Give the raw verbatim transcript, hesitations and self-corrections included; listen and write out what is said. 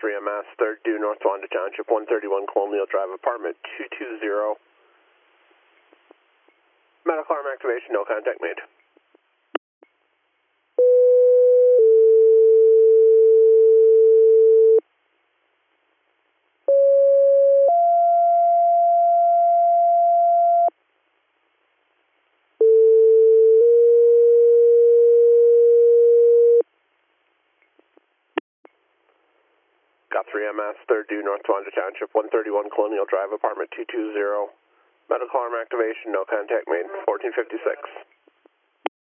three M S, third due North Wanda Township, one thirty-one Colonial Drive, apartment two two zero. Medical arm activation, no contact made. Got three M S, third due North Wanda Township, one thirty-one Colonial Drive, apartment two two zero. Medical arm activation, no contact made, fourteen fifty-six.